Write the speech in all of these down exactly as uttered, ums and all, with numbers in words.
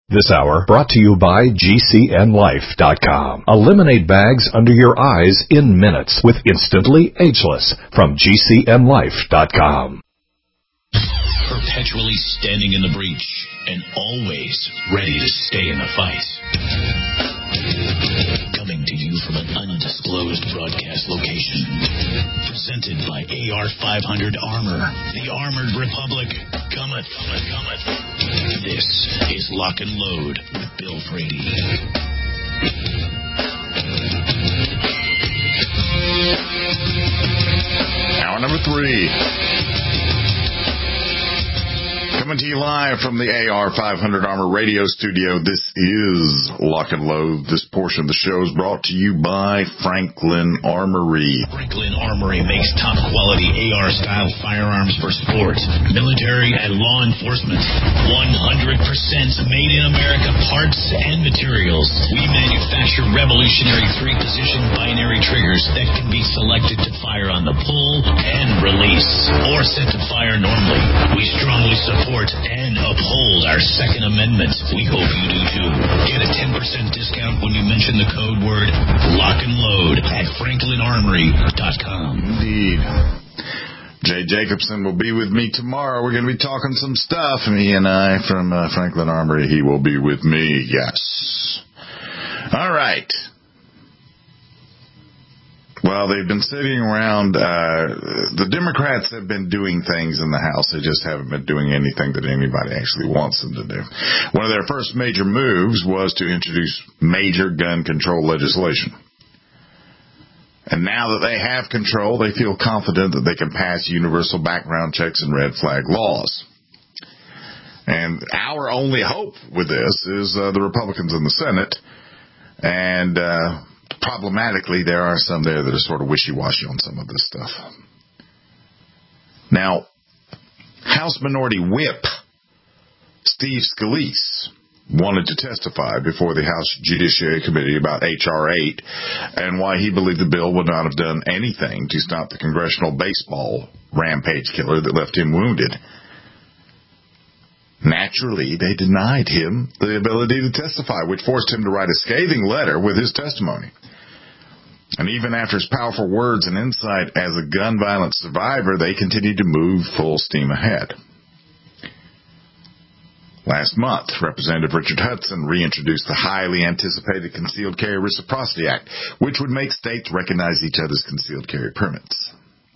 This hour brought to you by G C N Life dot com. Eliminate bags under your eyes in minutes with Instantly Ageless from G C N Life dot com. Perpetually standing in the breach and always ready to stay in the fight. Coming to you from an undisclosed broadcast location. Presented by A R five hundred Armor. The Armored Republic cometh, cometh, cometh. This is Lock and Load with Bill Frady. Hour number three. Coming to you live from the A R five hundred Armor Radio Studio. This is Lock and Load. This portion of the show is brought to you by Franklin Armory. Franklin Armory makes top-quality A R-style firearms for sports, military, and law enforcement. one hundred percent made in America parts and materials. We manufacture revolutionary three-position binary triggers that can be selected to fire on the pull and release, or set to fire normally. We strongly support and uphold our Second Amendment. We hope you do too. Get a ten percent discount when you mention the code word Lock and Load at Franklin Armory dot com. Indeed. Jay Jacobson will be with me tomorrow. We're going to be talking some stuff. Me and I from uh, Franklin Armory. He will be with me. Yes. All right. Well, they've been sitting around. Uh, the Democrats have been doing things in the House. They just haven't been doing anything that anybody actually wants them to do. One of their first major moves was to introduce major gun control legislation. And now that they have control, they feel confident that they can pass universal background checks and red flag laws. And our only hope with this is uh, the Republicans in the Senate. And uh problematically, there are some there that are sort of wishy-washy on some of this stuff. Now, House Minority Whip Steve Scalise wanted to testify before the House Judiciary Committee about H R eight and why he believed the bill would not have done anything to stop the congressional baseball rampage killer that left him wounded. Naturally, they denied him the ability to testify, which forced him to write a scathing letter with his testimony. And even after his powerful words and insight as a gun violence survivor, they continued to move full steam ahead. Last month, Representative Richard Hudson reintroduced the highly anticipated Concealed Carry Reciprocity Act, which would make states recognize each other's concealed carry permits.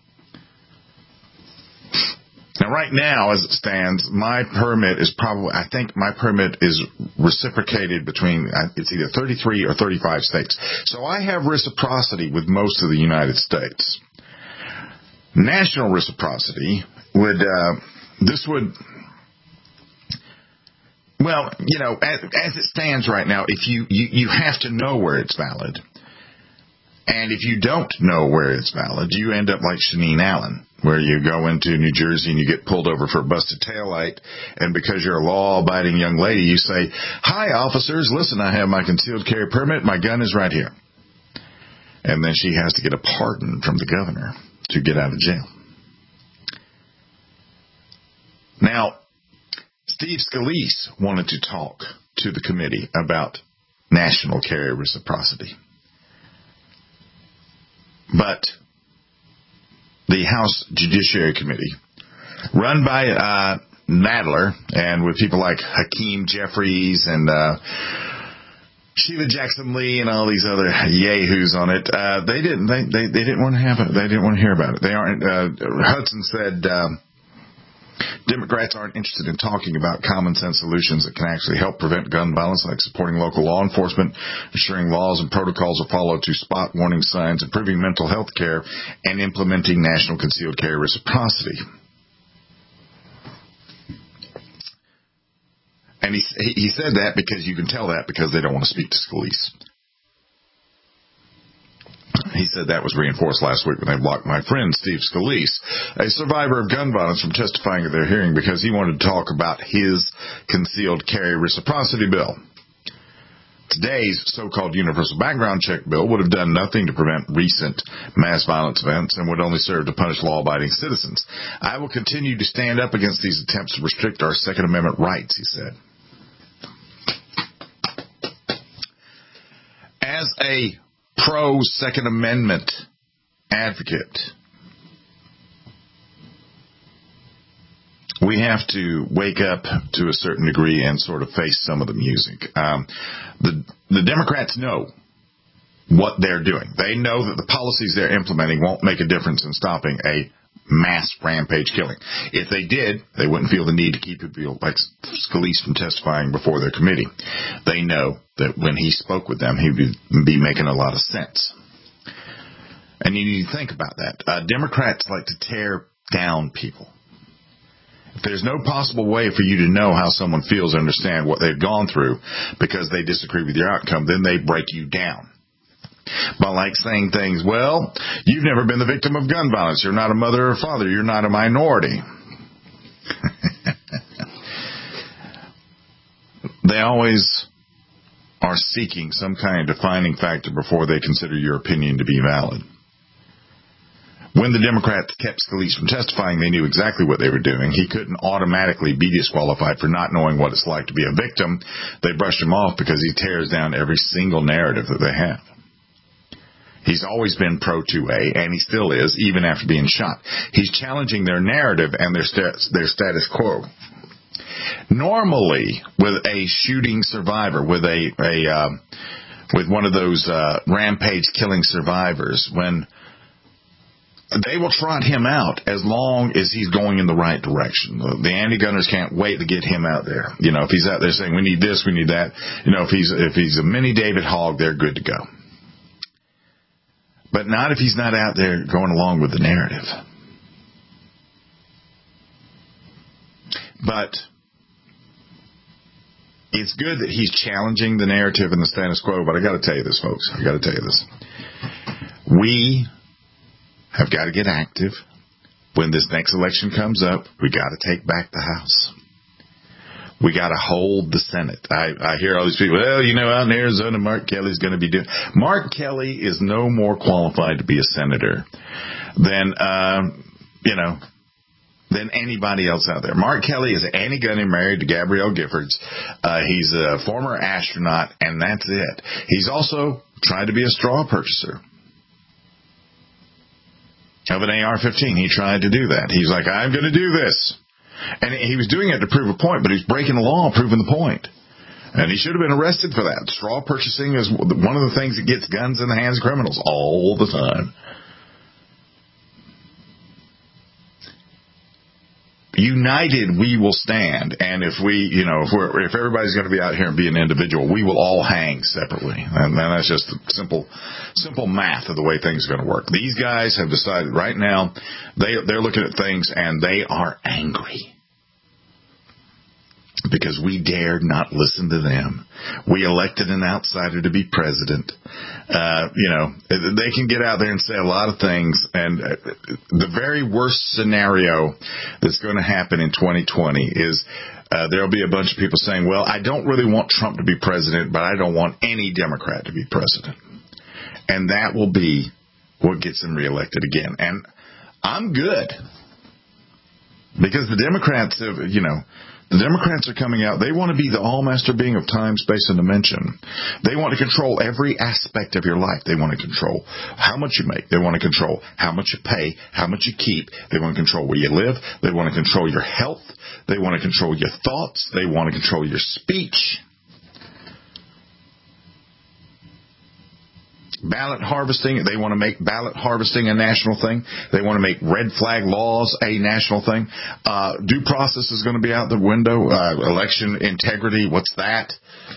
Now, right now, as it stands, my permit is probably, I think my permit is reciprocated between, it's either thirty-three or thirty-five states. So I have reciprocity with most of the United States. National reciprocity would, uh, this would, well, you know, as, as it stands right now, if you, you, you have to know where it's valid. And if you don't know where it's valid, you end up like Shaneen Allen, where you go into New Jersey and you get pulled over for a busted taillight, and because you're a law-abiding young lady, you say, "Hi, officers, listen, I have my concealed carry permit, my gun is right here." And then she has to get a pardon from the governor to get out of jail. Now, Steve Scalise wanted to talk to the committee about national carry reciprocity. But the House Judiciary Committee, run by uh, Nadler and with people like Hakeem Jeffries and uh, Sheila Jackson Lee and all these other yahoos on it, uh, they didn't they, they they didn't want to have it. They didn't want to hear about it. They aren't. Uh, Hudson said um, Democrats aren't interested in talking about common sense solutions that can actually help prevent gun violence, like supporting local law enforcement, ensuring laws and protocols are followed to spot warning signs, improving mental health care, and implementing national concealed carry reciprocity. And he he said that because you can tell that because they don't want to speak to Scalise. He said that was reinforced last week when they blocked my friend Steve Scalise, a survivor of gun violence, from testifying at their hearing because he wanted to talk about his concealed carry reciprocity bill. Today's so-called universal background check bill would have done nothing to prevent recent mass violence events and would only serve to punish law-abiding citizens. I will continue to stand up against these attempts to restrict our Second Amendment rights, he said. as a pro-Second Amendment advocate, we have to wake up to a certain degree and sort of face some of the music. Um, the the Democrats know what they're doing. They know that the policies they're implementing won't make a difference in stopping a mass rampage killing. If they did, they wouldn't feel the need to keep people like Scalise from testifying before their committee. They know that when he spoke with them, he would be making a lot of sense. And you need to think about that. Uh, Democrats like to tear down people. If there's no possible way for you to know how someone feels, understand what they've gone through because they disagree with your outcome, then they break you down. By like saying things, well, you've never been the victim of gun violence. You're not a mother or father. You're not a minority. They always are seeking some kind of defining factor before they consider your opinion to be valid. When the Democrats kept Scalise from testifying, they knew exactly what they were doing. He couldn't automatically be disqualified for not knowing what it's like to be a victim. They brushed him off because he tears down every single narrative that they have. He's always been pro two A, and he still is, even after being shot. He's challenging their narrative and their st- their status quo. Normally, with a shooting survivor, with a, a uh, with one of those uh, rampage killing survivors, when they will trot him out as long as he's going in the right direction. The, the anti-gunners can't wait to get him out there. You know, if he's out there saying, we need this, we need that. You know, if he's if he's a mini David Hogg, they're good to go. But not if he's not out there going along with the narrative. But it's good that he's challenging the narrative and the status quo, but I got to tell you this, folks. I got to tell you this. We have got to get active. When this next election comes up, we got to take back the House. We got to hold the Senate. I, I hear all these people, well, you know, out in Arizona, Mark Kelly's going to be doing. Mark Kelly is no more qualified to be a senator than, um, you know, than anybody else out there. Mark Kelly is anti-gunning, married to Gabrielle Giffords. Uh, he's a former astronaut, and that's it. He's also tried to be a straw purchaser of an A R fifteen. He tried to do that. He's like, I'm going to do this. And he was doing it to prove a point, but he was breaking the law, proving the point. And he should have been arrested for that. Straw purchasing is one of the things that gets guns in the hands of criminals all the time. United, we will stand. And if we, you know, if we're, if everybody's going to be out here and be an individual, we will all hang separately. And, and that's just simple, simple math of the way things are going to work. These guys have decided right now, they, they're looking at things and they are angry. Because we dared not listen to them. We elected an outsider to be president. Uh, you know, they can get out there and say a lot of things. And the very worst scenario that's going to happen in twenty twenty is uh, there'll be a bunch of people saying, well, I don't really want Trump to be president, but I don't want any Democrat to be president. And that will be what gets him reelected again. And I'm good. Because the Democrats have, you know, the Democrats are coming out. They want to be the all-master being of time, space, and dimension. They want to control every aspect of your life. They want to control how much you make. They want to control how much you pay, how much you keep. They want to control where you live. They want to control your health. They want to control your thoughts. They want to control your speech. Ballot harvesting, they want to make ballot harvesting a national thing. They want to make red flag laws a national thing. Uh, due process is going to be out the window. Uh, election integrity, what's that?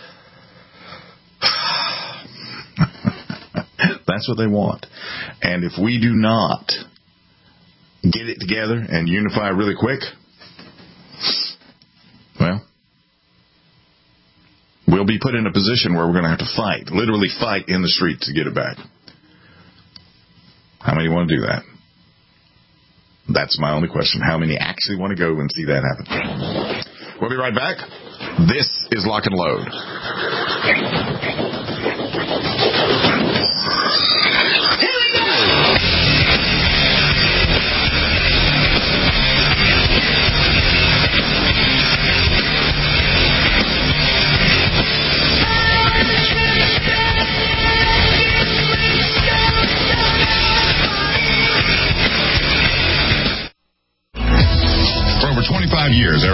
That's what they want. And if we do not get it together and unify really quick, well, we'll be put in a position where we're going to have to fight, literally fight in the streets to get it back. How many want to do that? That's my only question. How many actually want to go and see that happen? We'll be right back. This is Lock and Load.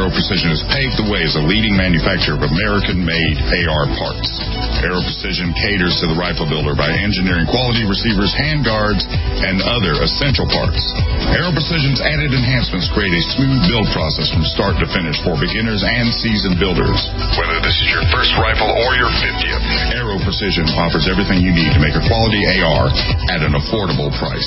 Aero Precision has paved the way as a leading manufacturer of American-made A R parts. Aero Precision caters to the rifle builder by engineering quality receivers, handguards, and other essential parts. Aero Precision's added enhancements create a smooth build process from start to finish for beginners and seasoned builders. Whether this is your first rifle or your fiftieth, Aero Precision offers everything you need to make a quality A R at an affordable price.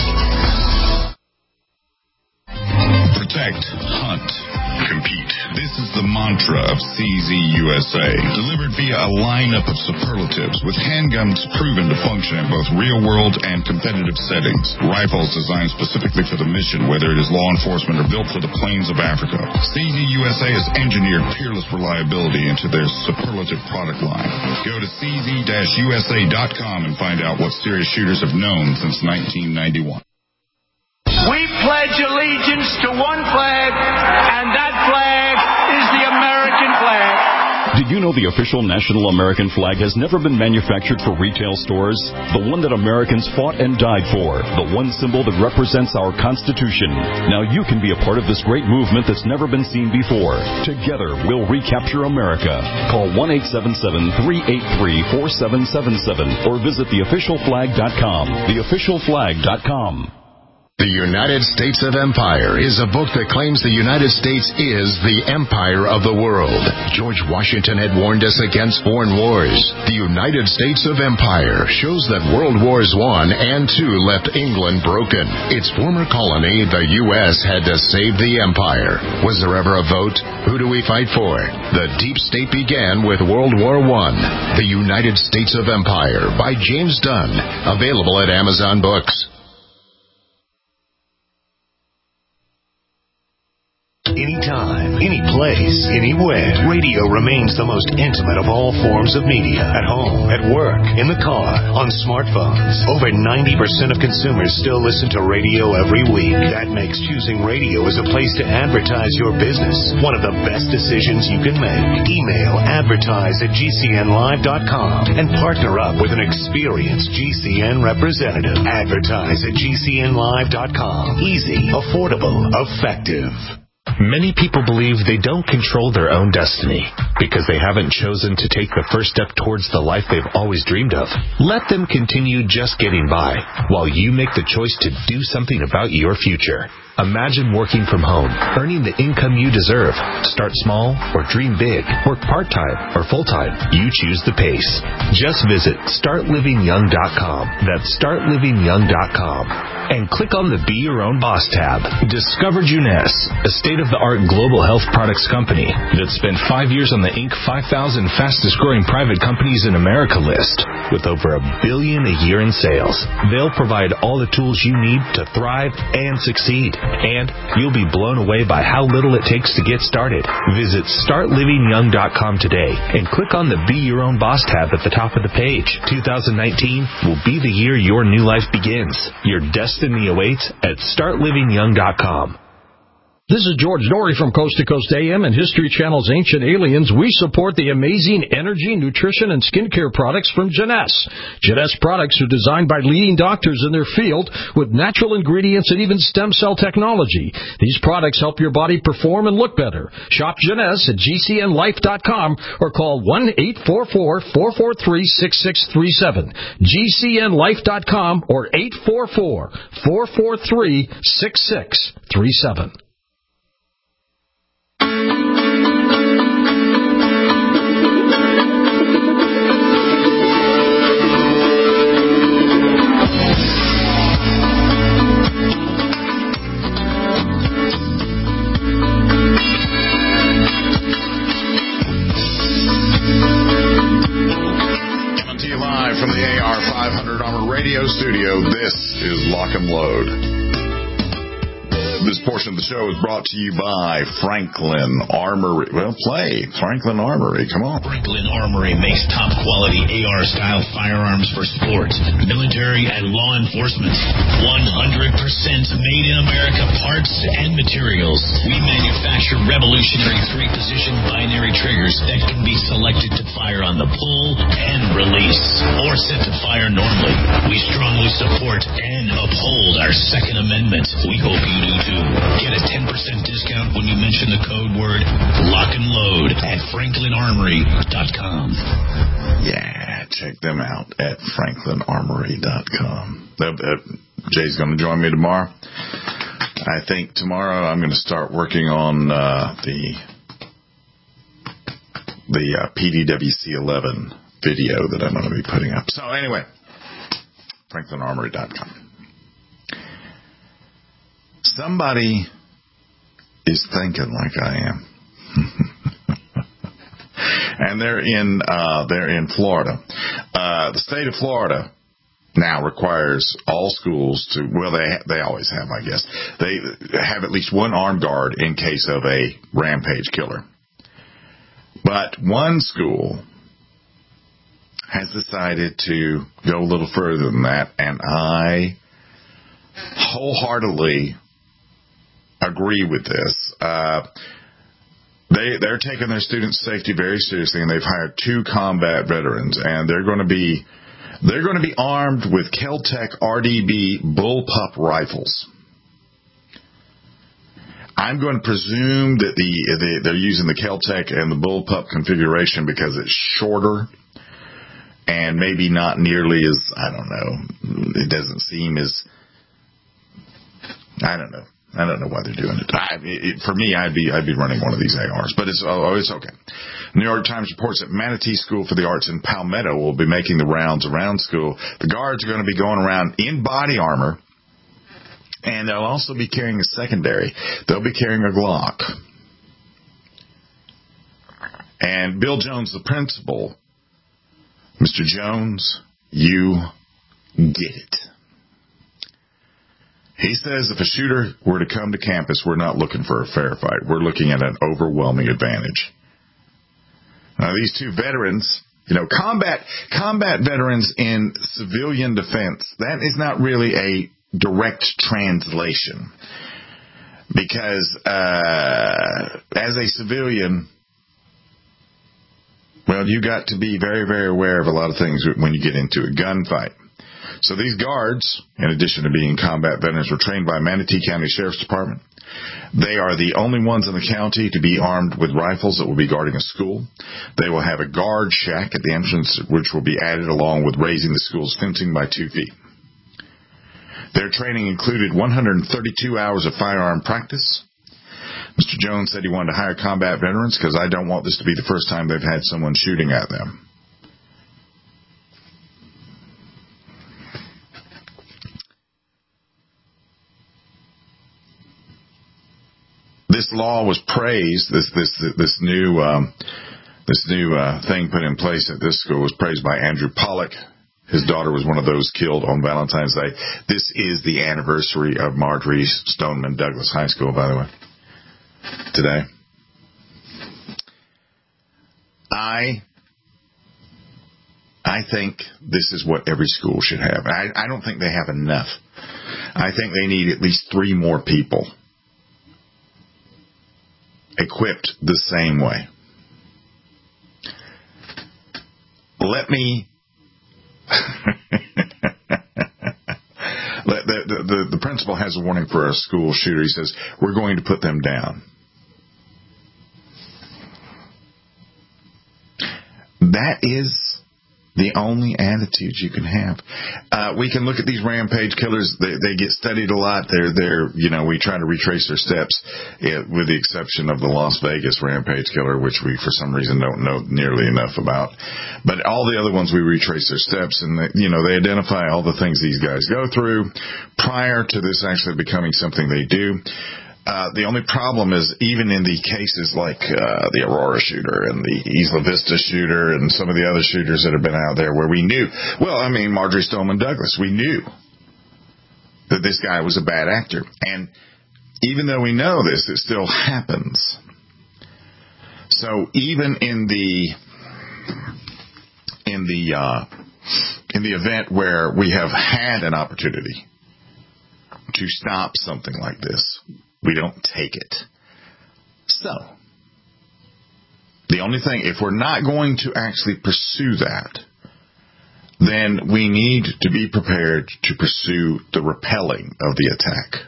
Protect, hunt, compete. This is the mantra of C Z U S A, delivered via a lineup of superlatives with handguns proven to function in both real-world and competitive settings. Rifles designed specifically for the mission, whether it is law enforcement or built for the plains of Africa. C Z U S A has engineered peerless reliability into their superlative product line. Go to C Z U S A dot com and find out what serious shooters have known since nineteen ninety-one. We pledge allegiance to one flag, and that flag is the American flag. Did you know the official national American flag has never been manufactured for retail stores? The one that Americans fought and died for. The one symbol that represents our Constitution. Now you can be a part of this great movement that's never been seen before. Together, we'll recapture America. Call one eight seven seven, three eight three, four seven seven seven or visit the official flag dot com. the official flag dot com. The United States of Empire is a book that claims the United States is the empire of the world. George Washington had warned us against foreign wars. The United States of Empire shows that World Wars One and Two left England broken. Its former colony, the U S, had to save the empire. Was there ever a vote? Who do we fight for? The deep state began with World War One. The United States of Empire by James Dunn. Available at Amazon Books. Anytime, any place, anywhere. Radio remains the most intimate of all forms of media. At home, at work, in the car, on smartphones. Over ninety percent of consumers still listen to radio every week. That makes choosing radio as a place to advertise your business one of the best decisions you can make. Email advertise at G C N live dot com and partner up with an experienced G C N representative. Advertise at G C N live dot com. Easy, affordable, effective. Many people believe they don't control their own destiny because they haven't chosen to take the first step towards the life they've always dreamed of. Let them continue just getting by while you make the choice to do something about your future. Imagine working from home, earning the income you deserve. Start small or dream big. Work part-time or full-time. You choose the pace. Just visit start living young dot com. That's start living young dot com. And click on the Be Your Own Boss tab. Discover Juness, a state-of-the-art global health products company that spent five years on the Inc five thousand fastest-growing private companies in America list with over a billion a year in sales. They'll provide all the tools you need to thrive and succeed. And you'll be blown away by how little it takes to get started. Visit start living young dot com today and click on the Be Your Own Boss tab at the top of the page. two thousand nineteen will be the year your new life begins. Your destiny awaits at start living young dot com. This is George Norrie from Coast to Coast A M and History Channel's Ancient Aliens. We support the amazing energy, nutrition, and skincare products from Juness. Juness products are designed by leading doctors in their field with natural ingredients and even stem cell technology. These products help your body perform and look better. Shop Juness at G C N life dot com or call one eight four four, four four three, six six three seven. G C N life dot com or eight four four, four four three, six six three seven. From the A R five hundred Armor Radio Studio, this is Lock and Load. This portion of the show is brought to you by Franklin Armory. Well, play Franklin Armory. Come on. Franklin Armory makes top-quality A R-style firearms for sports, military, and law enforcement. one hundred percent made in America parts and materials. We manufacture revolutionary three-position binary triggers that can be selected to fire on the pull and release. dangerous or set to fire normally. We strongly support and uphold our Second Amendment. We hope you do too. Get a ten percent discount when you mention the code word lock and load at franklin armory dot com. Yeah, check them out at franklin armory dot com. Uh, uh, Jay's going to join me tomorrow. I think tomorrow I'm going to start working on uh, the the uh, P D W C eleven video that I'm going to be putting up. So anyway, franklin armory dot com. Somebody is thinking like I am. And they're in uh, they're in Florida. Uh, the state of Florida now requires all schools to, well, they they always have, I guess. They have at least one armed guard in case of a rampage killer. But one school has decided to go a little further than that, and I wholeheartedly agree with this. Uh, they, they're taking their students' safety very seriously, and they've hired two combat veterans, and they're going to be they're going to be armed with Kel-Tec R D B bullpup rifles. I'm going to presume that the, the they're using the Kel-Tec and the bullpup configuration because it's shorter and maybe not nearly as, I don't know, it doesn't seem as, I don't know. I don't know why they're doing it. I, it for me, I'd be I'd be running one of these A Rs, but it's oh, it's okay. New York Times reports that Manatee School for the Arts in Palmetto will be making the rounds around school. The guards are going to be going around in body armor, and they'll also be carrying a secondary. They'll be carrying a Glock. And Bill Jones, the principal, Mister Jones, you get it. He says if a shooter were to come to campus, we're not looking for a fair fight. We're looking at an overwhelming advantage. Now, these two veterans, you know, combat combat veterans in civilian defense, that is not really a direct translation. Because uh, as a civilian, well, you got to be very, very aware of a lot of things when you get into a gunfight. So these guards, in addition to being combat veterans, were trained by Manatee County Sheriff's Department. They are the only ones in the county to be armed with rifles that will be guarding a school. They will have a guard shack at the entrance, which will be added along with raising the school's fencing by two feet. Their training included one hundred thirty-two hours of firearm practice. Mister Jones said he wanted to hire combat veterans because I don't want this to be the first time they've had someone shooting at them. This law was praised. This this this new um, this new uh, thing put in place at this school was praised by Andrew Pollock. His daughter was one of those killed on Valentine's Day. This is the anniversary of Marjory Stoneman Douglas High School, by the way. Today, I I think this is what every school should have. I, I don't think they have enough. I think they need at least three more people equipped the same way. Let me the, the, the, the principal has a warning for a school shooter. He says, we're going to put them down. That is the only attitude you can have. Uh, we can look at these rampage killers. They, they get studied a lot. They're, they're, you know, we try to retrace their steps, it, with the exception of the Las Vegas rampage killer, which we, for some reason, don't know nearly enough about. But all the other ones, we retrace their steps, and, they, you know, they identify all the things these guys go through prior to this actually becoming something they do. Uh, the only problem is even in the cases like uh, the Aurora shooter and the Isla Vista shooter and some of the other shooters that have been out there where we knew, well, I mean, Marjory Stoneman Douglas, we knew that this guy was a bad actor. And even though we know this, it still happens. So even in the in the uh, in the event where we have had an opportunity to stop something like this, we don't take it. So, the only thing, if we're not going to actually pursue that, then we need to be prepared to pursue the repelling of the attack.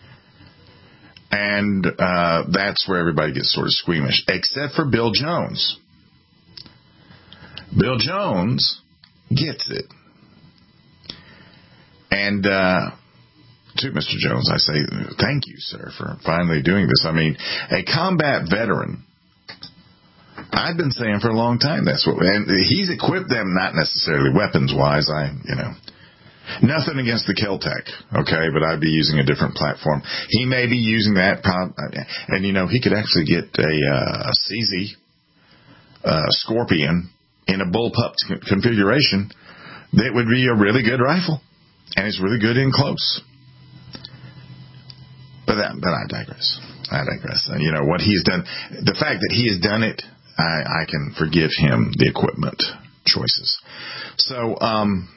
And uh, that's where everybody gets sort of squeamish, except for Bill Jones. Bill Jones gets it. And uh, to Mister Jones, I say, thank you, sir, for finally doing this. I mean, a combat veteran, I've been saying for a long time that's what, and he's equipped them, not necessarily weapons-wise. I, you know, nothing against the Kel-Tec, okay, but I'd be using a different platform. He may be using that, and, you know, he could actually get a, uh, a C Z uh, Scorpion in a bullpup configuration that would be a really good rifle, and it's really good in close. But that, but I digress. I digress. You know, what he's done, the fact that he has done it, I, I can forgive him the equipment choices. So, um,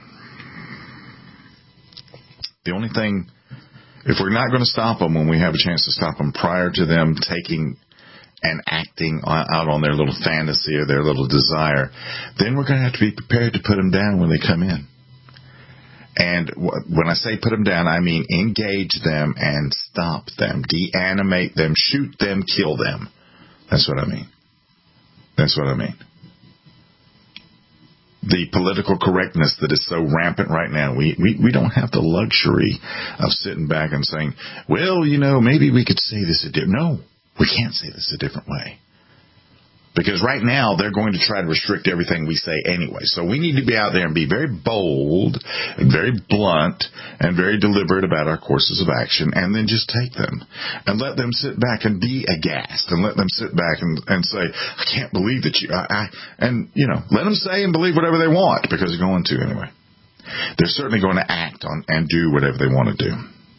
the only thing, if we're not going to stop them when we have a chance to stop them prior to them taking and acting on, out on their little fantasy or their little desire, then we're going to have to be prepared to put them down when they come in. And w- when I say put them down, I mean engage them and stop them, deanimate them, shoot them, kill them. That's what I mean. That's what I mean. The political correctness that is so rampant right now, we, we, we don't have the luxury of sitting back and saying, well, you know, maybe we could say this a different... No, we can't say this a different way. Because right now, they're going to try to restrict everything we say anyway. So we need to be out there and be very bold and very blunt and very deliberate about our courses of action, and then just take them and let them sit back and be aghast, and let them sit back and, and say, I can't believe that you... I, I, and, you know, let them say and believe whatever they want, because they're going to anyway. They're certainly going to act on and do whatever they want to do.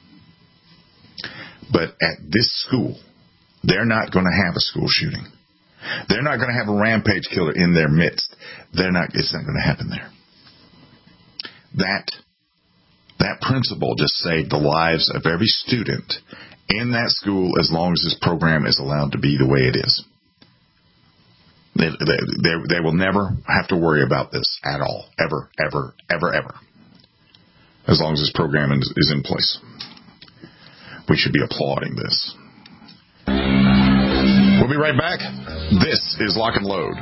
But at this school, they're not going to have a school shooting. They're not going to have a rampage killer in their midst. They're not. It's not going to happen there. That that principle just saved the lives of every student in that school as long as this program is allowed to be the way it is. They, they, they, they will never have to worry about this at all, ever, ever, ever, ever, as long as this program is, is in place. We should be applauding this. We'll be right back. This is Lock and Load.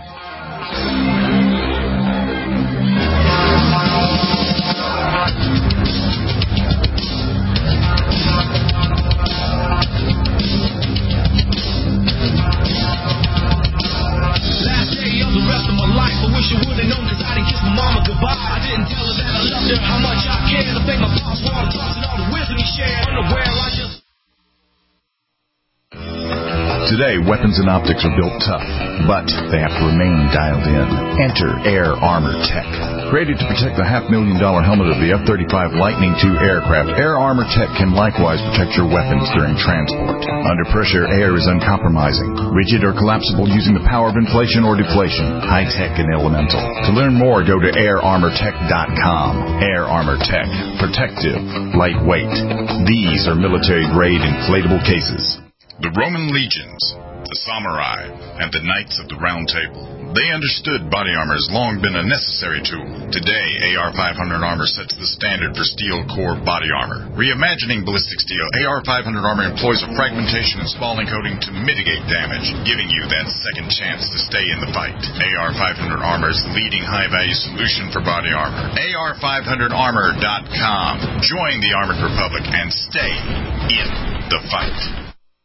Last day of the rest of my life, I wish I would have known, cause I didn't kiss my mama goodbye. I didn't tell her that I loved her, how much I cared. I thank my boss for all the talks and all the wisdom he shared. Unaware, I just... Today, weapons and optics are built tough, but they have to remain dialed in. Enter Air Armor Tech. Created to protect the half-million dollar helmet of the F thirty-five Lightning two aircraft, Air Armor Tech can likewise protect your weapons during transport. Under pressure, air is uncompromising, rigid or collapsible using the power of inflation or deflation, high-tech and elemental. To learn more, go to air armor tech dot com. Air Armor Tech. Protective. Lightweight. These are military-grade inflatable cases. The Roman legions, the samurai, and the knights of the Round Table. They understood body armor has long been a necessary tool. Today, A R five hundred armor sets the standard for steel core body armor. Reimagining ballistic steel, A R five hundred armor employs a fragmentation and spalling coating to mitigate damage, giving you that second chance to stay in the fight. A R five hundred armor is the leading high-value solution for body armor. A R five hundred armor dot com. Join the Armored Republic and stay in the fight.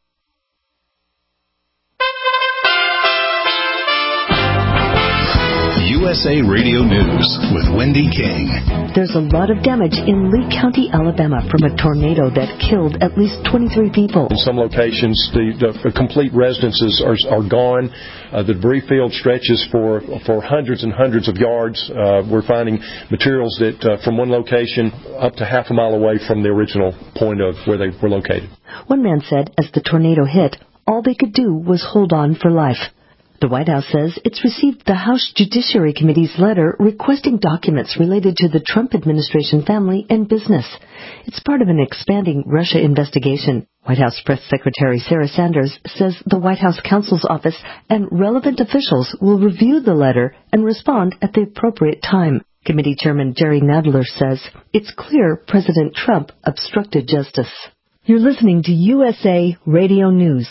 U S A Radio News with Wendy King. There's a lot of damage in Lee County, Alabama from a tornado that killed at least twenty-three people. In some locations, the, the complete residences are, are gone. Uh, the debris field stretches for for hundreds and hundreds of yards. Uh, we're finding materials that uh, from one location up to half a mile away from the original point of where they were located. One man said as the tornado hit, all they could do was hold on for life. The White House says it's received the House Judiciary Committee's letter requesting documents related to the Trump administration family and business. It's part of an expanding Russia investigation. White House Press Secretary Sarah Sanders says the White House counsel's office and relevant officials will review the letter and respond at the appropriate time. Committee Chairman Jerry Nadler says it's clear President Trump obstructed justice. You're listening to U S A Radio News.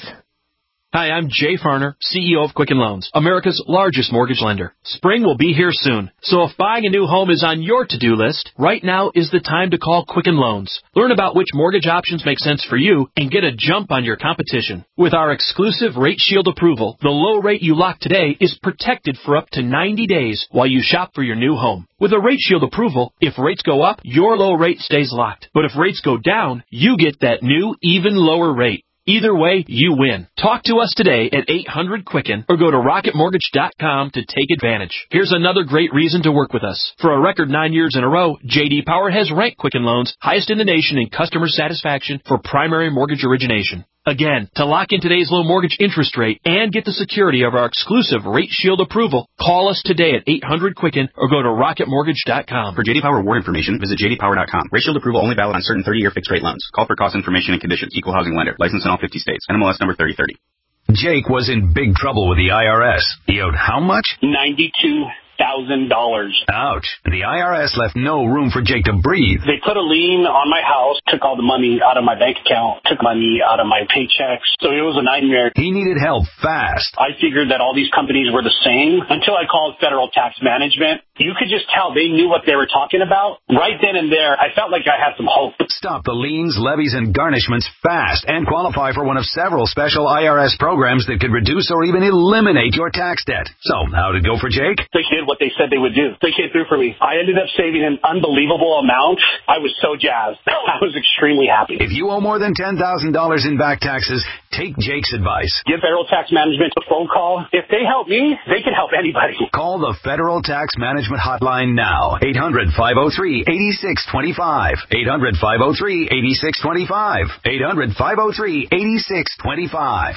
Hi, I'm Jay Farner, C E O of Quicken Loans, America's largest mortgage lender. Spring will be here soon, so if buying a new home is on your to-do list, right now is the time to call Quicken Loans. Learn about which mortgage options make sense for you and get a jump on your competition. With our exclusive Rate Shield approval, the low rate you lock today is protected for up to ninety days while you shop for your new home. With a Rate Shield approval, if rates go up, your low rate stays locked. But if rates go down, you get that new, even lower rate. Either way, you win. Talk to us today at eight hundred Quicken or go to rocket mortgage dot com to take advantage. Here's another great reason to work with us. For a record nine years in a row, J D Power has ranked Quicken Loans highest in the nation in customer satisfaction for primary mortgage origination. Again, to lock in today's low mortgage interest rate and get the security of our exclusive Rate Shield approval, call us today at eight hundred Quicken or go to rocket mortgage dot com. For J D Power award information, visit j d power dot com. Rate Shield approval only valid on certain thirty-year fixed-rate loans. Call for cost information and conditions. Equal housing lender. License in all fifty states. N M L S number thirty thirty. Jake was in big trouble with the I R S. He owed how much? ninety-two thousand dollars. Ouch. The I R S left no room for Jake to breathe. They put a lien on my house, took all the money out of my bank account, took money out of my paychecks. So it was a nightmare. He needed help fast. I figured that all these companies were the same until I called Federal Tax Management. You could just tell they knew what they were talking about. Right then and there, I felt like I had some hope. Stop the liens, levies, and garnishments fast and qualify for one of several special I R S programs that could reduce or even eliminate your tax debt. So, how'd it go for Jake? They did what they said they would do. They came through for me. I ended up saving an unbelievable amount. I was so jazzed. I was extremely happy. If you owe more than ten thousand dollars in back taxes, take Jake's advice. Give Federal Tax Management a phone call. If they help me, they can help anybody. Call the Federal Tax Management Hotline now. eight hundred, five oh three, eight six two five. eight hundred, five oh three, eight six two five. eight hundred, five oh three, eight six two five.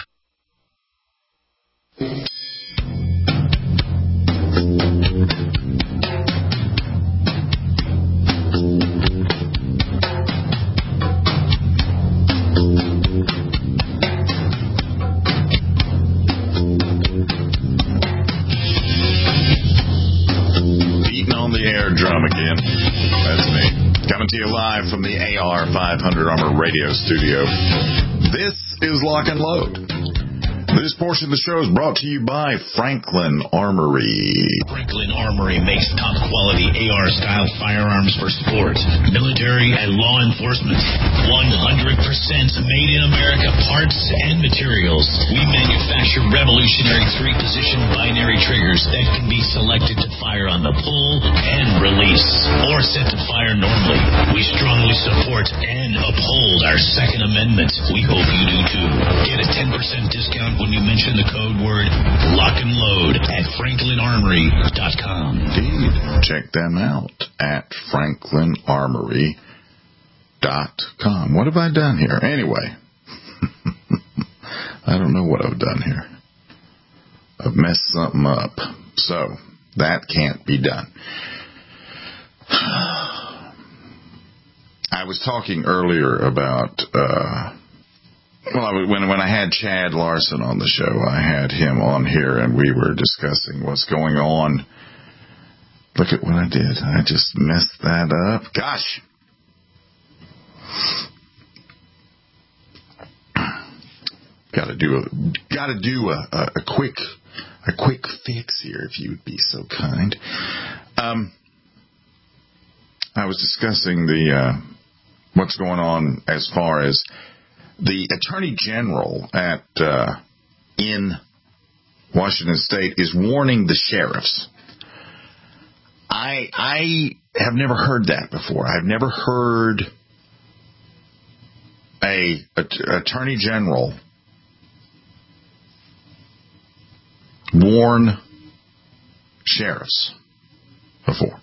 Drum again. That's me. Coming to you live from the A R five hundred Armor Radio Studio. This is Lock and Load. This portion of the show is brought to you by Franklin Armory. Franklin Armory makes top-quality A R-style firearms for sport, military, and law enforcement. one hundred percent made in America parts and materials. We manufacture revolutionary three-position binary triggers that can be selected to fire on the pull and release, or set to fire normally. We strongly support and uphold our Second Amendment. We hope you do too. Get a ten percent discount when you mention the code word Lock and Load at franklin armory dot com. Indeed. Check them out at franklin armory dot com. What have I done here? Anyway, I don't know what I've done here. I've messed something up. So, that can't be done. I was talking earlier about... Uh, Well, when when I had Chad Larson on the show, I had him on here, and we were discussing what's going on. Look at what I did. I just messed that up. Gosh. Got to do a got to do a, a, a quick a quick fix here, if you would be so kind. Um, I was discussing the uh, what's going on as far as the Attorney General at uh, in Washington State is warning the sheriffs. I I have never heard that before. I've never heard a, a Attorney General warn sheriffs before.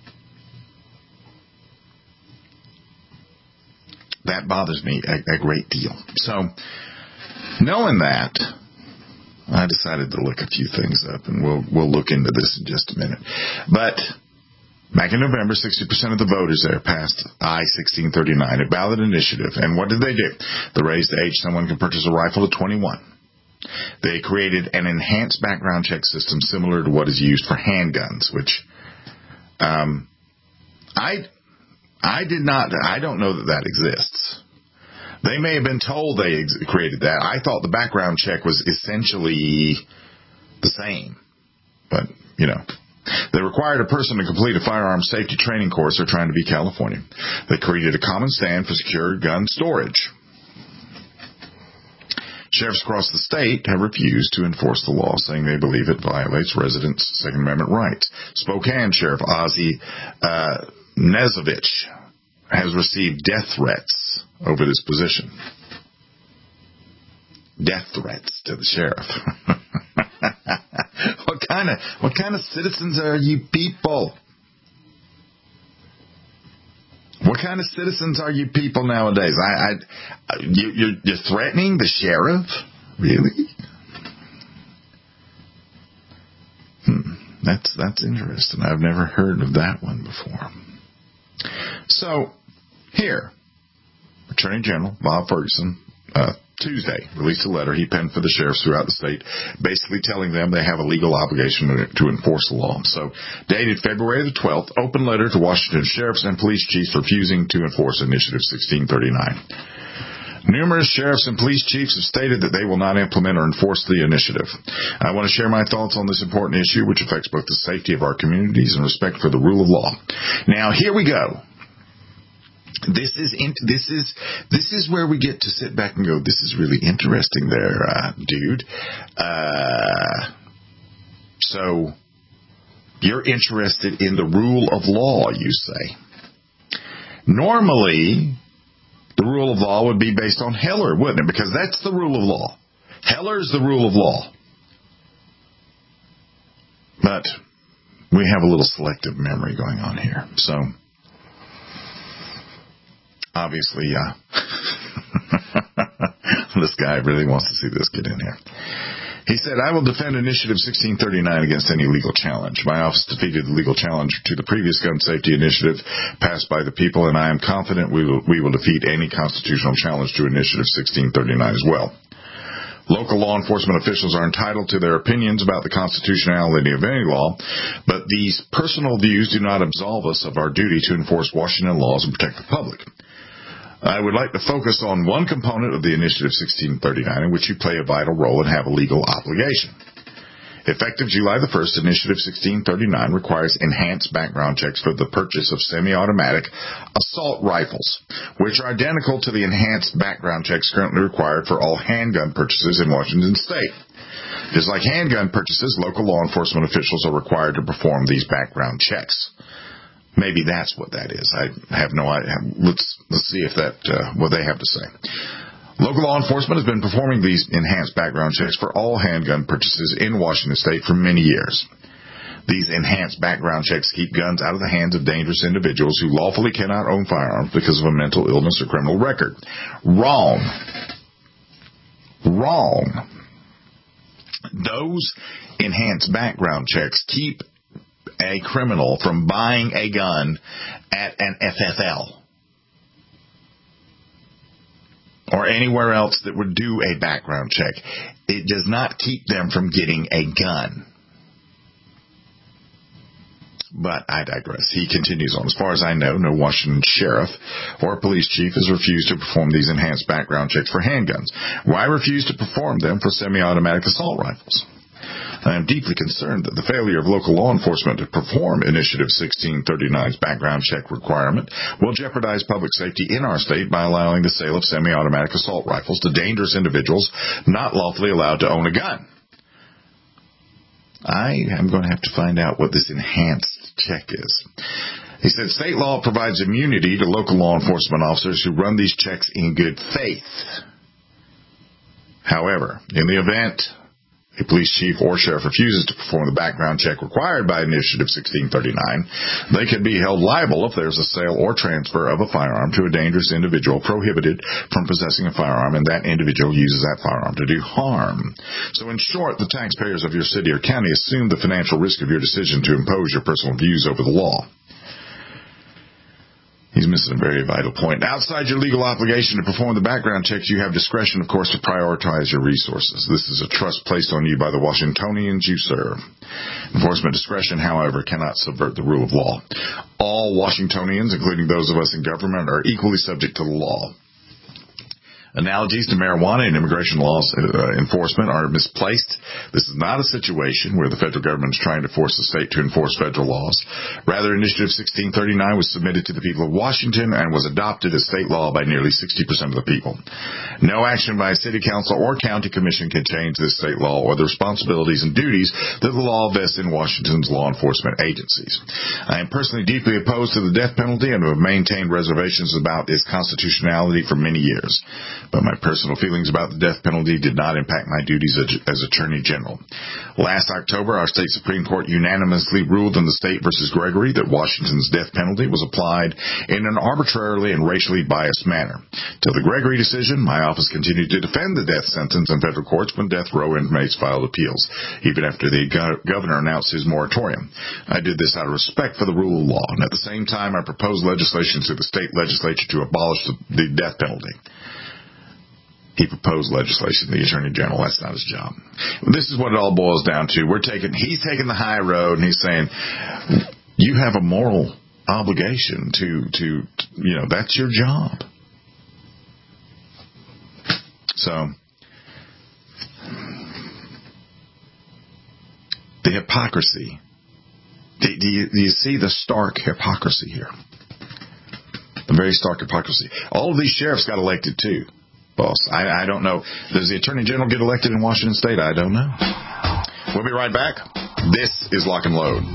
That bothers me a, a great deal. So, knowing that, I decided to look a few things up, and we'll we'll look into this in just a minute. But back in November, sixty percent of the voters there passed I sixteen thirty-nine, a ballot initiative. And what did they do? They raised the age someone can purchase a rifle to twenty-one. They created an enhanced background check system similar to what is used for handguns, which um, I, I did not, I don't know that that exists. They may have been told they ex- created that. I thought the background check was essentially the same. But, you know, they required a person to complete a firearms safety training course. They're trying to be California. They created a common stand for secure gun storage. Sheriffs across the state have refused to enforce the law, saying they believe it violates residents' Second Amendment rights. Spokane Sheriff Ozzie uh, Nezovich has received death threats over this position. Death threats to the sheriff. What kind of what kind of citizens are you people? What kind of citizens are you people nowadays? I, I you, you're, you're threatening the sheriff, really? Hmm, that's that's interesting. I've never heard of that one before. So here, Attorney General Bob Ferguson, uh, Tuesday, released a letter he penned for the sheriffs throughout the state, basically telling them they have a legal obligation to, to enforce the law. So, dated February the twelfth, open letter to Washington sheriffs and police chiefs refusing to enforce Initiative sixteen thirty-nine. Numerous sheriffs and police chiefs have stated that they will not implement or enforce the initiative. I want to share my thoughts on this important issue, which affects both the safety of our communities and respect for the rule of law. Now, here we go. This is in, this is this is where we get to sit back and go, this is really interesting there, uh, dude. Uh, so you're interested in the rule of law, you say. Normally, the rule of law would be based on Heller, wouldn't it? Because that's the rule of law. Heller's the rule of law. But we have a little selective memory going on here. So obviously, uh, this guy really wants to see this get in here. He said, I will defend Initiative sixteen thirty-nine against any legal challenge. My office defeated the legal challenge to the previous gun safety initiative passed by the people, and I am confident we will, we will defeat any constitutional challenge to Initiative sixteen thirty-nine as well. Local law enforcement officials are entitled to their opinions about the constitutionality of any law, but these personal views do not absolve us of our duty to enforce Washington laws and protect the public. I would like to focus on one component of the Initiative sixteen thirty-nine in which you play a vital role and have a legal obligation. Effective July the first, Initiative sixteen thirty-nine requires enhanced background checks for the purchase of semi-automatic assault rifles, which are identical to the enhanced background checks currently required for all handgun purchases in Washington state. Just like handgun purchases, local law enforcement officials are required to perform these background checks. Maybe that's what that is. I have no idea. Let's let's see if that uh, what they have to say. Local law enforcement has been performing these enhanced background checks for all handgun purchases in Washington state for many years. These enhanced background checks keep guns out of the hands of dangerous individuals who lawfully cannot own firearms because of a mental illness or criminal record. Wrong. Wrong. Those enhanced background checks keep a criminal from buying a gun at an F F L or anywhere else that would do a background check. It does not keep them from getting a gun. But I digress. He continues on. As far as I know, no Washington sheriff or police chief has refused to perform these enhanced background checks for handguns. Why refuse to perform them for semi-automatic assault rifles? I am deeply concerned that the failure of local law enforcement to perform Initiative sixteen thirty-nine's background check requirement will jeopardize public safety in our state by allowing the sale of semi-automatic assault rifles to dangerous individuals not lawfully allowed to own a gun. I am going to have to find out what this enhanced check is. He said state law provides immunity to local law enforcement officers who run these checks in good faith. However, in the event a police chief or sheriff refuses to perform the background check required by Initiative sixteen thirty-nine, they could be held liable if there's a sale or transfer of a firearm to a dangerous individual prohibited from possessing a firearm and that individual uses that firearm to do harm. So in short, the taxpayers of your city or county assume the financial risk of your decision to impose your personal views over the law. He's missing a very vital point. Outside your legal obligation to perform the background checks, you have discretion, of course, to prioritize your resources. This is a trust placed on you by the Washingtonians you serve. Enforcement discretion, however, cannot subvert the rule of law. All Washingtonians, including those of us in government, are equally subject to the law. Analogies to marijuana and immigration laws uh, enforcement are misplaced. This is not a situation where the federal government is trying to force the state to enforce federal laws. Rather, Initiative sixteen thirty-nine was submitted to the people of Washington and was adopted as state law by nearly sixty percent of the people. No action by a city council or county commission can change this state law or the responsibilities and duties that the law vests in Washington's law enforcement agencies. I am personally deeply opposed to the death penalty and have maintained reservations about its constitutionality for many years. But my personal feelings about the death penalty did not impact my duties as Attorney General. Last October, our state Supreme Court unanimously ruled in the State versus Gregory that Washington's death penalty was applied in an arbitrarily and racially biased manner. Till the Gregory decision, my office continued to defend the death sentence in federal courts when death row inmates filed appeals, even after the go- governor announced his moratorium. I did this out of respect for the rule of law, and at the same time, I proposed legislation to the state legislature to abolish the, the death penalty. He proposed legislation, the Attorney General. That's not his job. This is what it all boils down to. We're taking, he's taking the high road, and he's saying, you have a moral obligation to, to, you know, that's your job. So, the hypocrisy. Do, do, you, do you see the stark hypocrisy here? The very stark hypocrisy. All of these sheriffs got elected, too. Boss, I, I don't know. Does the Attorney General get elected in Washington State? I don't know. We'll be right back. This is Lock and Load.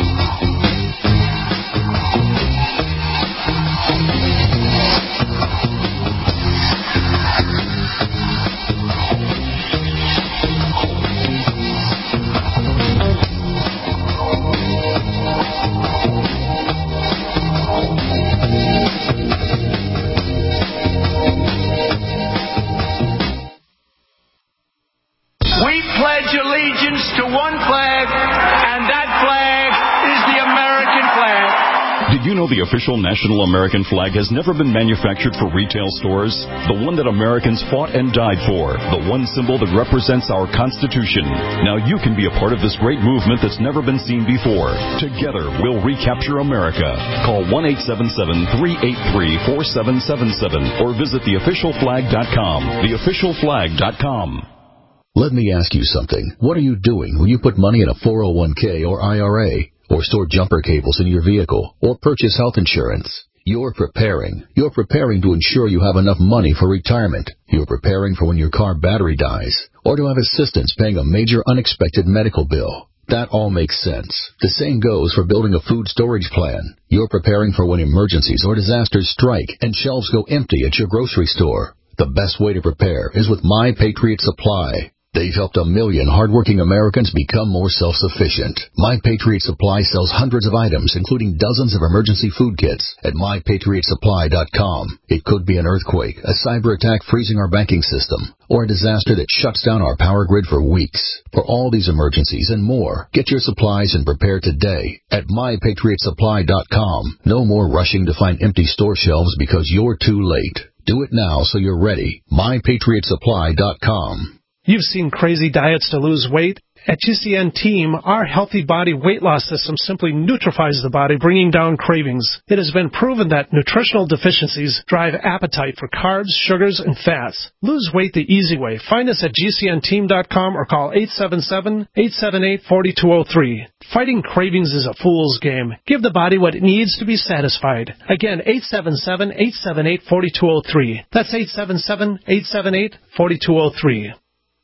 Allegiance to one flag, and that flag is the American flag. Did you know the official national American flag has never been manufactured for retail stores? The one that Americans fought and died for. The one symbol that represents our Constitution. Now you can be a part of this great movement that's never been seen before. Together, we'll recapture America. Call one eight seven seven, three eight three, four seven seven seven or visit the official flag dot com. the official flag dot com. Let me ask you something. What are you doing when you put money in a four oh one k or I R A, or store jumper cables in your vehicle, or purchase health insurance? You're preparing. You're preparing to ensure you have enough money for retirement. You're preparing for when your car battery dies, or to have assistance paying a major unexpected medical bill. That all makes sense. The same goes for building a food storage plan. You're preparing for when emergencies or disasters strike and shelves go empty at your grocery store. The best way to prepare is with My Patriot Supply. They've helped a million hardworking Americans become more self-sufficient. My Patriot Supply sells hundreds of items, including dozens of emergency food kits, at my patriot supply dot com. It could be an earthquake, a cyber attack freezing our banking system, or a disaster that shuts down our power grid for weeks. For all these emergencies and more, get your supplies and prepare today at my patriot supply dot com. No more rushing to find empty store shelves because you're too late. Do it now so you're ready. my patriot supply dot com. You've seen crazy diets to lose weight. At G C N Team, our Healthy Body Weight Loss System simply neutralizes the body, bringing down cravings. It has been proven that nutritional deficiencies drive appetite for carbs, sugars, and fats. Lose weight the easy way. Find us at G C N team dot com or call eight seven seven, eight seven eight, four two zero three. Fighting cravings is a fool's game. Give the body what it needs to be satisfied. Again, eight seven seven, eight seven eight, four two zero three. That's eight seven seven, eight seven eight, four two zero three.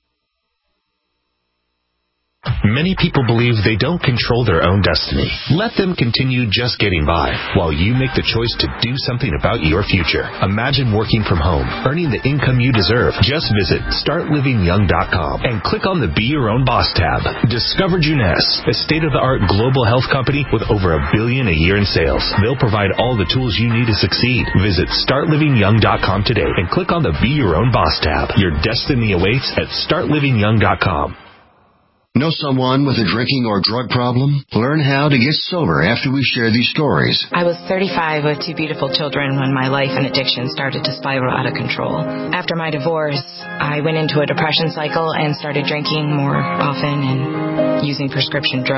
Many people believe they don't control their own destiny. Let them continue just getting by while you make the choice to do something about your future. Imagine working from home, earning the income you deserve. Just visit start living young dot com and click on the Be Your Own Boss tab. Discover Juness, a state-of-the-art global health company with over a billion a year in sales. They'll provide all the tools you need to succeed. Visit start living young dot com today and click on the Be Your Own Boss tab. Your destiny awaits at start living young dot com. Know someone with a drinking or drug problem? Learn how to get sober after we share these stories. I was thirty-five with two beautiful children when my life and addiction started to spiral out of control. After my divorce, I went into a depression cycle and started drinking more often and using prescription drugs.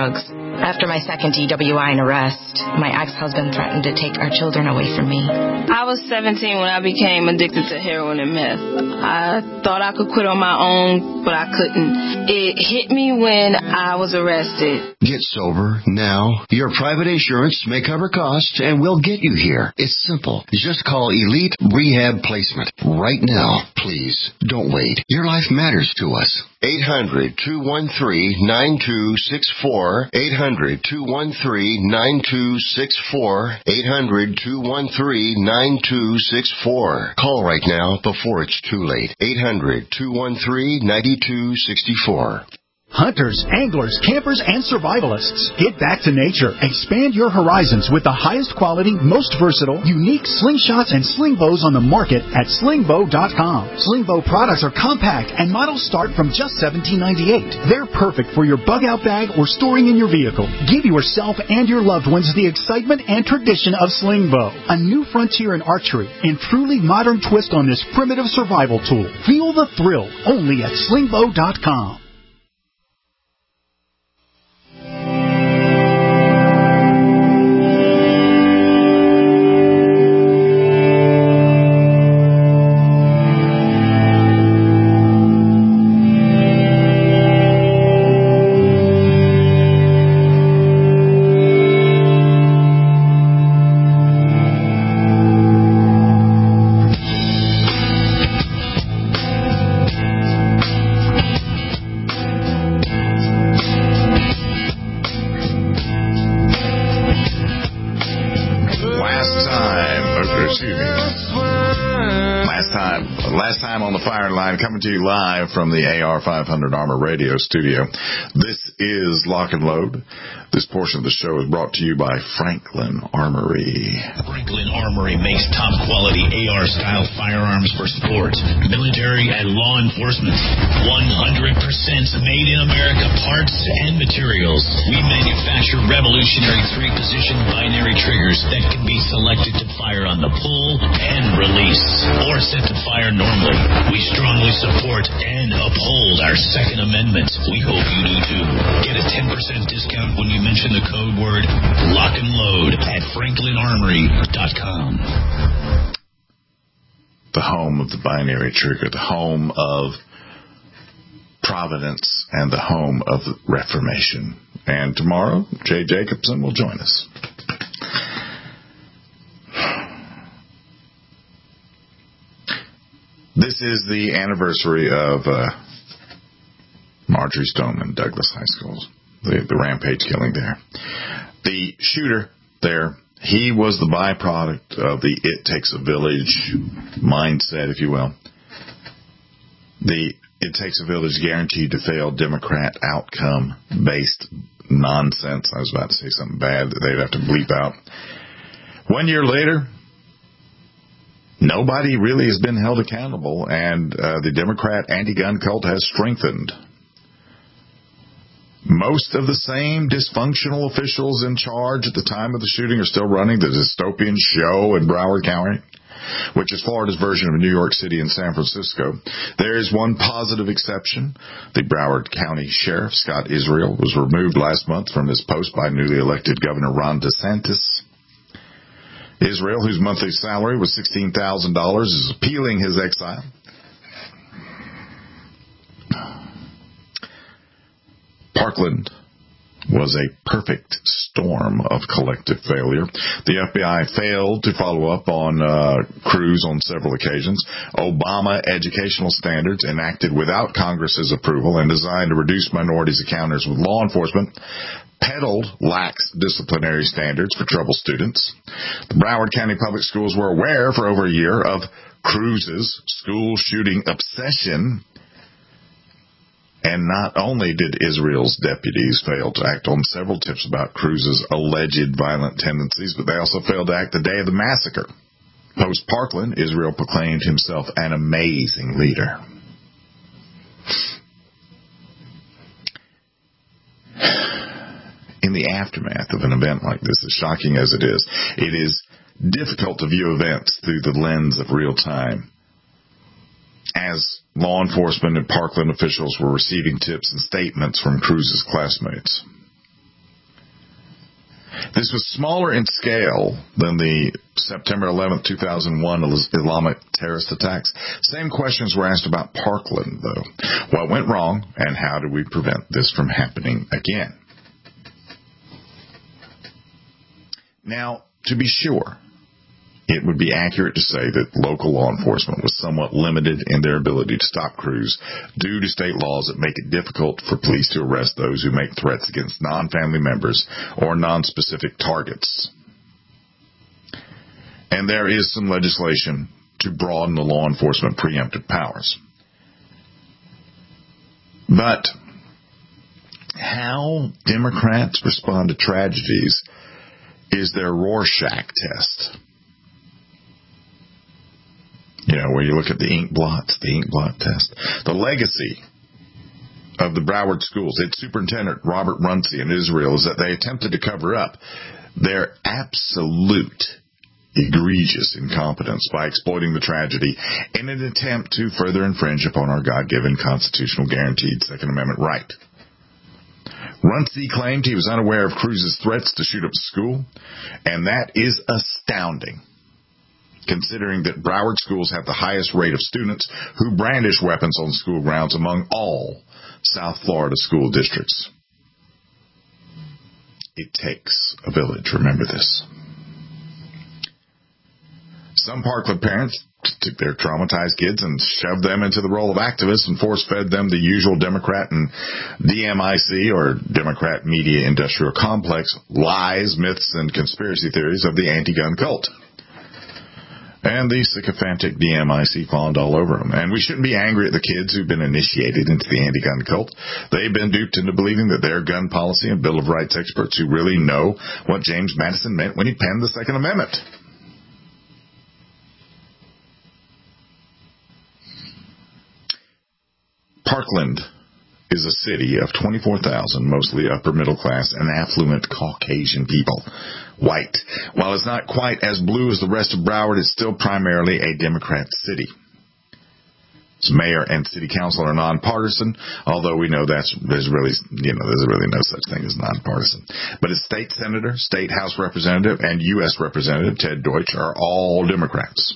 After my second D W I and arrest, my ex-husband threatened to take our children away from me. I was seventeen when I became addicted to heroin and meth. I thought I could quit on my own, but I couldn't. It hit me when I was arrested. Get sober now. Your private insurance may cover costs and we'll get you here. It's simple. Just call Elite Rehab Placement right now. Please, don't wait. Your life matters to us. eight hundred, two one three, nine two six four. eight hundred, two one three, nine two six four. eight hundred, two one three, nine two six four. Call right now before it's too late. eight hundred, two one three, nine two six four. Hunters, anglers, campers, and survivalists. Get back to nature. Expand your horizons with the highest quality, most versatile, unique slingshots and sling bows on the market at sling bow dot com. Sling bow products are compact and models start from just seventeen ninety-eight. They're perfect for your bug out bag or storing in your vehicle. Give yourself and your loved ones the excitement and tradition of sling bow. A new frontier in archery and truly modern twist on this primitive survival tool. Feel the thrill only at sling bow dot com. Coming to you live from the A R five hundred Armor Radio studio. This is Lock and Load. This portion of the show is brought to you by Franklin Armory. Franklin Armory makes top-quality A R-style firearms for sport, military, and law enforcement. one hundred percent made in America parts and materials. We manufacture revolutionary three-position binary triggers that can be selected to fire on the pull and release, or set to fire normally. We strongly support and uphold our Second Amendment. We hope you do too. Get a ten percent discount when you mention the code word Lock and Load at franklin armory dot com. The home of the binary trigger, the home of Providence, and the home of the Reformation. And tomorrow, Jay Jacobson will join us. This is the anniversary of uh, Marjory Stoneman Douglas High School, the, the rampage killing there. The shooter there, he was the byproduct of the it takes a village mindset, if you will. The it takes a village guaranteed to fail Democrat outcome-based nonsense. I was about to say something bad that they'd have to bleep out. One year later, nobody really has been held accountable, and uh, the Democrat anti-gun cult has strengthened. Most of the same dysfunctional officials in charge at the time of the shooting are still running the dystopian show in Broward County, which is Florida's version of New York City and San Francisco. There is one positive exception. The Broward County Sheriff, Scott Israel, was removed last month from his post by newly elected Governor Ron DeSantis. Israel, whose monthly salary was sixteen thousand dollars, is appealing his exile. Parkland was a perfect storm of collective failure. The F B I failed to follow up on uh, Cruz on several occasions. Obama educational standards enacted without Congress's approval and designed to reduce minorities' encounters with law enforcement peddled lax disciplinary standards for troubled students. The Broward County Public Schools were aware for over a year of Cruz's school shooting obsession. And not only did Israel's deputies fail to act on several tips about Cruz's alleged violent tendencies, but they also failed to act the day of the massacre. Post-Parkland, Israel proclaimed himself an amazing leader. In the aftermath of an event like this, as shocking as it is, it is difficult to view events through the lens of real time. As law enforcement and Parkland officials were receiving tips and statements from Cruz's classmates. This was smaller in scale than the September eleventh, two thousand one Islamic terrorist attacks. Same questions were asked about Parkland, though. What went wrong, and how do we prevent this from happening again? Now, to be sure, it would be accurate to say that local law enforcement was somewhat limited in their ability to stop crews due to state laws that make it difficult for police to arrest those who make threats against non-family members or non-specific targets. And there is some legislation to broaden the law enforcement preemptive powers. But how Democrats respond to tragedies is their Rorschach test. You know, where you look at the ink blots, the ink blot test. The legacy of the Broward schools, its superintendent, Robert Runcie in Israel, is that they attempted to cover up their absolute egregious incompetence by exploiting the tragedy in an attempt to further infringe upon our God-given constitutional guaranteed Second Amendment right. Runcie claimed he was unaware of Cruz's threats to shoot up the school, and that is astounding, considering that Broward schools have the highest rate of students who brandish weapons on school grounds among all South Florida school districts. It takes a village, remember this. Some Parkland parents took their traumatized kids and shoved them into the role of activists and force-fed them the usual Democrat and D M I C, or Democrat Media Industrial Complex, lies, myths, and conspiracy theories of the anti-gun cult. And the sycophantic D M I C fawned all over them. And we shouldn't be angry at the kids who've been initiated into the anti-gun cult. They've been duped into believing that they're gun policy and Bill of Rights experts who really know what James Madison meant when he penned the Second Amendment. Parkland is a city of twenty-four thousand, mostly upper-middle-class and affluent Caucasian people. White. While it's not quite as blue as the rest of Broward, it's still primarily a Democrat city. Its mayor and city council are nonpartisan, although we know that's there's really you know there's really no such thing as nonpartisan. But its state senator, state house representative, and U S representative Ted Deutsch are all Democrats.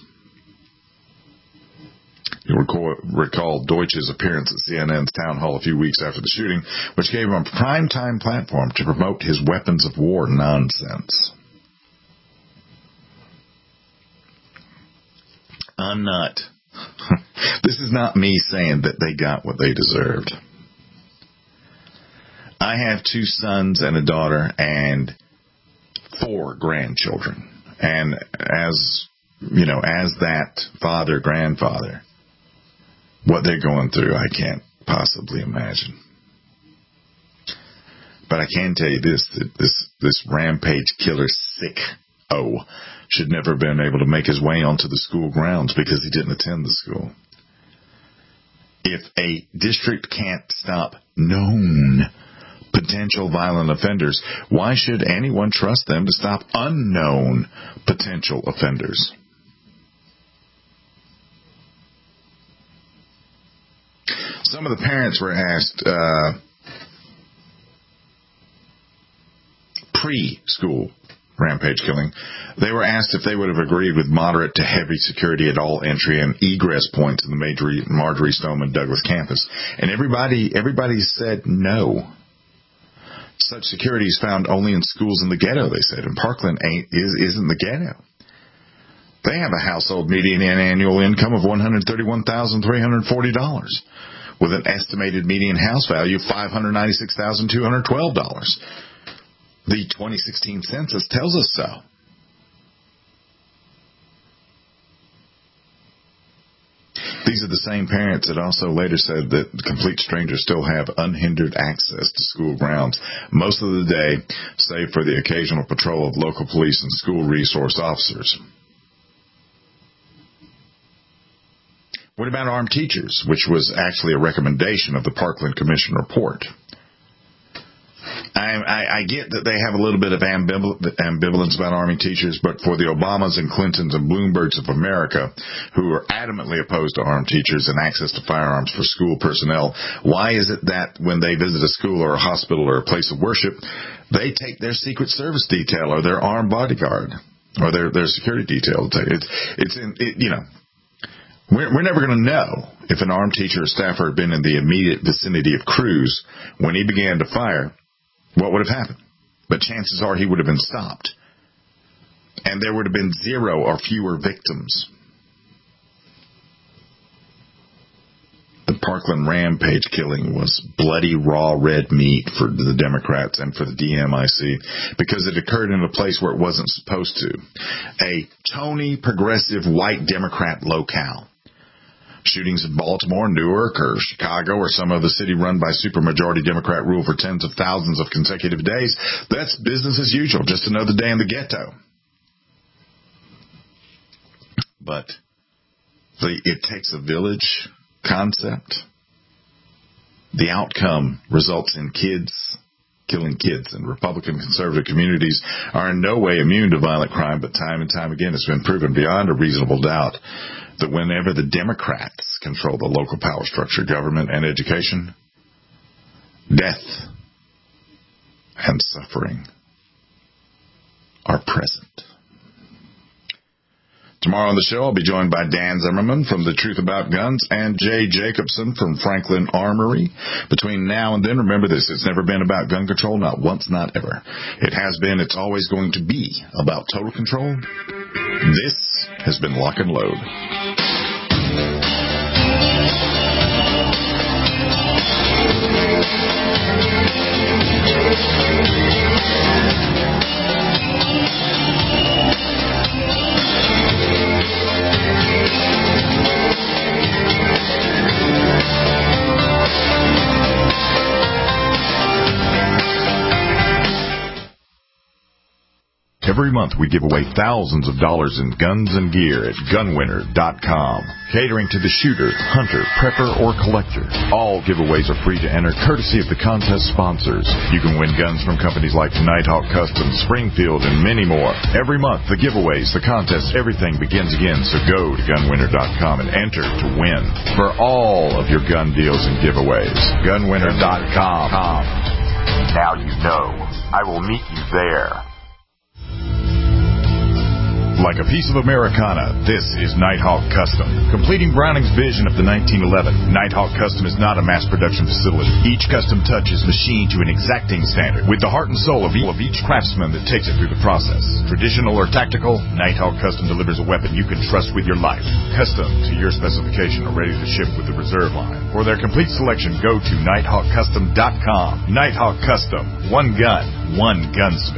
You'll recall, recall Deutsch's appearance at C N N's town hall a few weeks after the shooting, which gave him a prime-time platform to promote his weapons of war nonsense. I'm not. This is not me saying that they got what they deserved. I have two sons and a daughter and four grandchildren. And as, you know, as that father, grandfather, what they're going through, I can't possibly imagine. But I can tell you this, that this, this rampage killer sick-o should never have been able to make his way onto the school grounds because he didn't attend the school. If a district can't stop known potential violent offenders, why should anyone trust them to stop unknown potential offenders? Some of the parents were asked uh, pre-school rampage killing. They were asked if they would have agreed with moderate to heavy security at all entry and egress points in the Marjorie, Marjorie Stoneman Douglas campus, and everybody everybody said no. Such security is found only in schools in the ghetto, they said, and Parkland ain't is isn't the ghetto. They have a household median annual income of one hundred thirty-one thousand three hundred forty dollars. With an estimated median house value of five hundred ninety-six thousand two hundred twelve dollars. The twenty sixteen census tells us so. These are the same parents that also later said that complete strangers still have unhindered access to school grounds most of the day, save for the occasional patrol of local police and school resource officers. What about armed teachers, which was actually a recommendation of the Parkland Commission report? I, I, I get that they have a little bit of ambivalence about army teachers, but for the Obamas and Clintons and Bloombergs of America, who are adamantly opposed to armed teachers and access to firearms for school personnel, why is it that when they visit a school or a hospital or a place of worship, they take their Secret Service detail or their armed bodyguard or their, their security detail. It's, it's in, it, you know, we're, we're never going to know if an armed teacher or staffer had been in the immediate vicinity of Cruz when he began to fire, what would have happened. But chances are he would have been stopped. And there would have been zero or fewer victims. The Parkland rampage killing was bloody, raw, red meat for the Democrats and for the D M I C because it occurred in a place where it wasn't supposed to. A Tony progressive white Democrat locale. Shootings in Baltimore, Newark, or Chicago, or some other city run by supermajority Democrat rule for tens of thousands of consecutive days, that's business as usual, just another day in the ghetto. But the it takes a village concept. The outcome results in kids killing kids, and Republican conservative communities are in no way immune to violent crime, but time and time again it's been proven beyond a reasonable doubt that whenever the Democrats control the local power structure, government, and education, death and suffering are present. Tomorrow on the show, I'll be joined by Dan Zimmerman from The Truth About Guns and Jay Jacobson from Franklin Armory. Between now and then, remember this, it's never been about gun control, not once, not ever. It has been, it's always going to be about total control. This has been Lock and Load. Every month we give away thousands of dollars in guns and gear at gun winner dot com. Catering to the shooter, hunter, prepper, or collector. All giveaways are free to enter, courtesy of the contest sponsors. You can win guns from companies like Nighthawk Custom, Springfield, and many more. Every month, the giveaways, the contests, everything begins again. So go to gun winner dot com and enter to win for all of your gun deals and giveaways. gun winner dot com. Now you know. I will meet you there. Like a piece of Americana, this is Nighthawk Custom. Completing Browning's vision of the nineteen eleven, Nighthawk Custom is not a mass production facility. Each custom touch is machined to an exacting standard with the heart and soul of each craftsman that takes it through the process. Traditional or tactical, Nighthawk Custom delivers a weapon you can trust with your life. Custom to your specification or ready to ship with the reserve line. For their complete selection, go to nighthawk custom dot com. Nighthawk Custom. One gun, one gunsmith.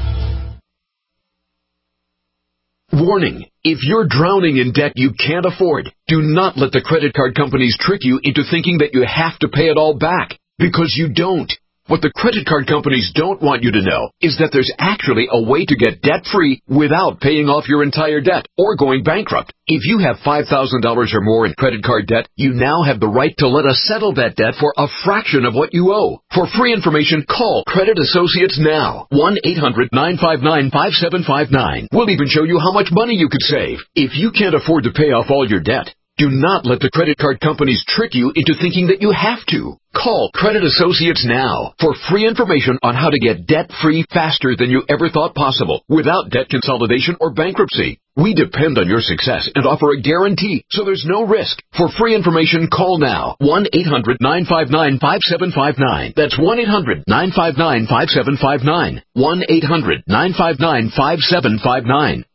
Warning, if you're drowning in debt you can't afford, do not let the credit card companies trick you into thinking that you have to pay it all back, because you don't. What the credit card companies don't want you to know is that there's actually a way to get debt-free without paying off your entire debt or going bankrupt. If you have five thousand dollars or more in credit card debt, you now have the right to let us settle that debt for a fraction of what you owe. For free information, call Credit Associates now. one eight hundred nine five nine five seven five nine. We'll even show you how much money you could save. If you can't afford to pay off all your debt, do not let the credit card companies trick you into thinking that you have to. Call Credit Associates now for free information on how to get debt-free faster than you ever thought possible without debt consolidation or bankruptcy. We depend on your success and offer a guarantee, so there's no risk. For free information, call now. one eight hundred nine five nine five seven five nine. That's one eight hundred nine five nine five seven five nine. one eight hundred nine five nine five seven five nine.